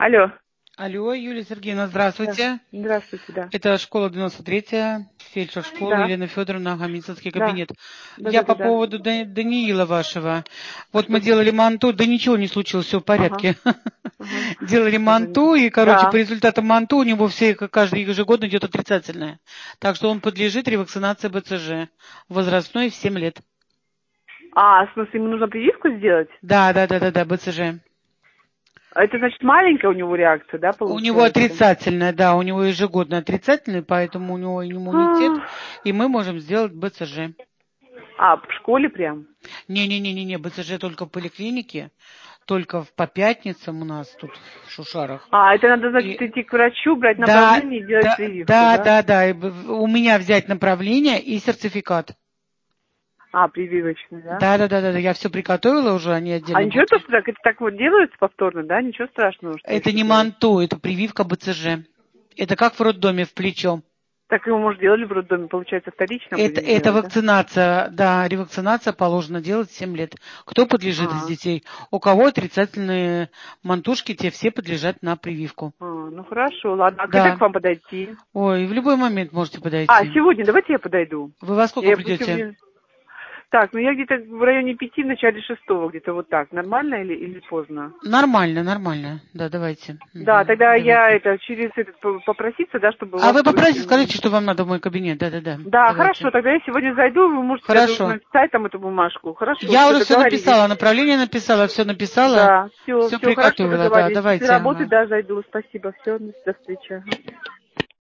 Алло. Алло, Юлия Сергеевна, Да. здравствуйте. Здравствуйте, да. Это школа 93-я, фельдшер школы Да, Елена Федоровна, Гаминцевский да, кабинет. да, Я да, да, по да. поводу Даниила вашего. Вот Что мы делали случилось? манту, да ничего не случилось, все в Ага, порядке. ага. Делали Даже не манту, и, короче, по Да. результатам манту у него все, каждый ежегодно идет отрицательное. Так что он подлежит ревакцинации БЦЖ. Возрастной в 7 лет. В смысле, ему нужно прививку сделать? Да, БЦЖ. А это значит маленькая у него реакция, да, У него получается? отрицательное, да, у него ежегодно отрицательный, поэтому у него иммунитет, А, и мы можем сделать БЦЖ. в школе прям? Не, БЦЖ только в поликлинике, только по пятницам у нас тут в Шушарах. Это надо, значит, И идти к врачу, брать да, направление и делать да, прививку, да, да? да, да, у меня взять направление и сертификат. Прививочный, да? Да, я все приготовила уже, они отдельно Ничего, будут. то, что так, это так вот делается повторно, да? Ничего страшного, что Это если не делать? манто, это прививка БЦЖ. Это как в роддоме в плечо. Так его, может, делали в роддоме, получается, вторично будем Это делать, да? вакцинация, да, ревакцинация положено делать 7 лет. Кто подлежит из А, детей? У кого отрицательные мантушки, те все подлежат на прививку. ну хорошо, ладно. А когда к Да. вам подойти? Ой, в любой момент можете подойти. Сегодня, давайте я подойду. Вы во сколько Я пусть у придете? меня... Так, я где-то в районе 5, в начале 6, где-то вот так. Нормально или поздно? Нормально. Да, давайте. Да, Мгм, тогда давайте. через этот попроситься, да, чтобы А вас вы попросите, выставили. скажите, что вам надо в мой кабинет. Да. Да, Давайте. хорошо, тогда я сегодня зайду, вы можете даже Хорошо. написать там эту бумажку. Хорошо, Я все, уже все договорились. написала, направление написала, все написала, Да, все, все хорошо, приготовила, да, договорились. После давайте. работы, Ага. да, зайду. Спасибо, все, до встречи. Ага.